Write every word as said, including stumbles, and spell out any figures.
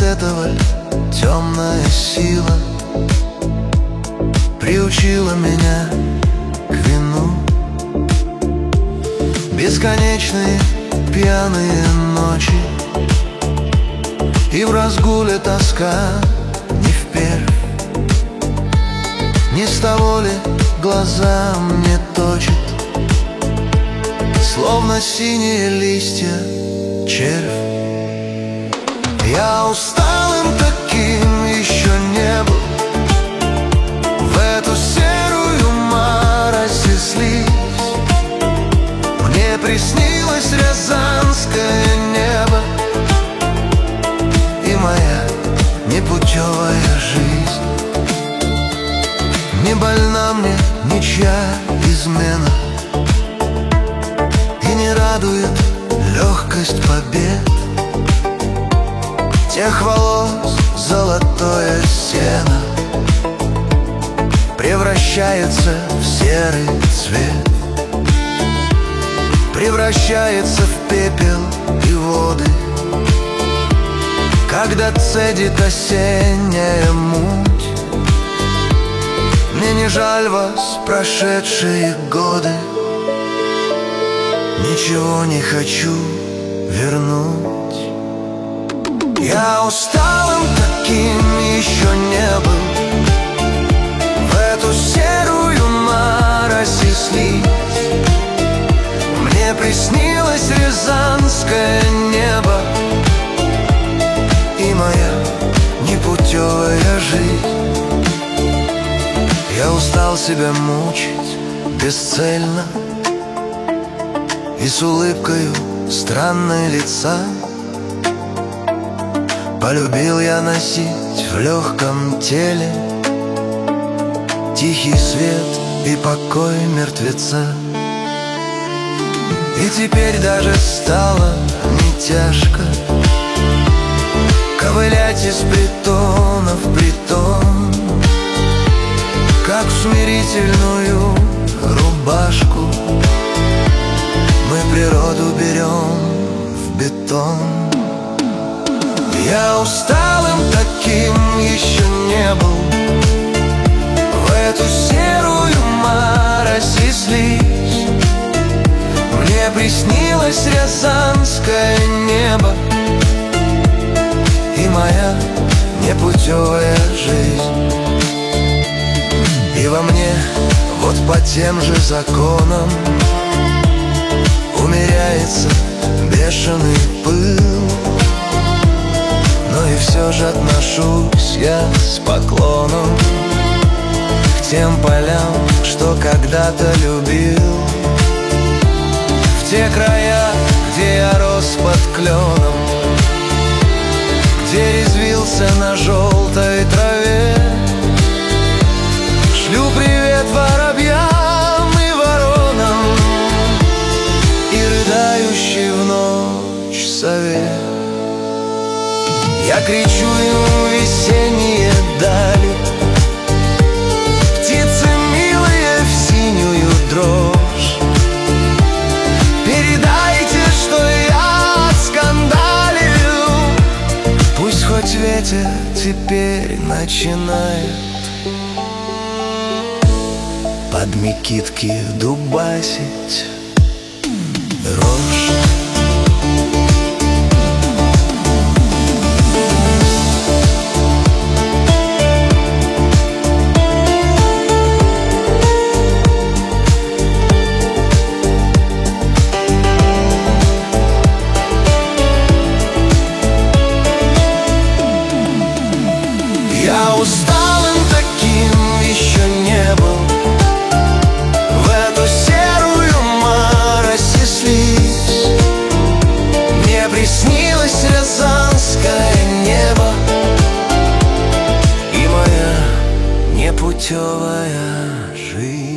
этого ль темная сила приучила меня к вину? Бесконечные пьяные ночи, и в разгуле тоска не впервь. Не с того ли глаза мне точит, словно синие листья червь? Я усталым таким еще не был, в эту серую морось и слизь. Мне приснилось рязанское небо и моя непутевая жизнь. Не больна мне ничья измена, и не радует легкость побед. Тех волос золотое сено превращается в серый цвет, превращается в пепел и воды, когда цедит осенняя муть. Мне не жаль вас, прошедшие годы, ничего не хочу вернуть. Я усталым таким еще не был, в эту серую морось и слизь. Мне приснилось рязанское небо и моя непутевая жизнь. Я устал себя мучить бесцельно и с улыбкою странной лица. Полюбил я носить в легком теле тихий свет и покой мертвеца. И теперь даже стало не тяжко ковылять из притона в притон, как в смирительную рубашку мы природу берем в бетон. Я усталым таким еще не был, в эту серую морось и слизь. Мне приснилось рязанское небо и моя непутевая жизнь. И во мне вот по тем же законам умеряется бешеный пыл. Но и все же отношусь я с поклоном к тем полям, что когда-то любил, в те края, где я рос под кленом, где резвился на желтой траве. Шлю привет воробьям и воронам и рыдающей в ночь сове. Я кричу им весенние дали, птицы милые в синюю дрожь. Передайте, что я отскандалил, пусть хоть ветер теперь начинает под мекитки дубасить рожь. Я усталым таким еще не был, в эту серую морось и слизь. Мне приснилось рязанское небо и моя непутевая жизнь.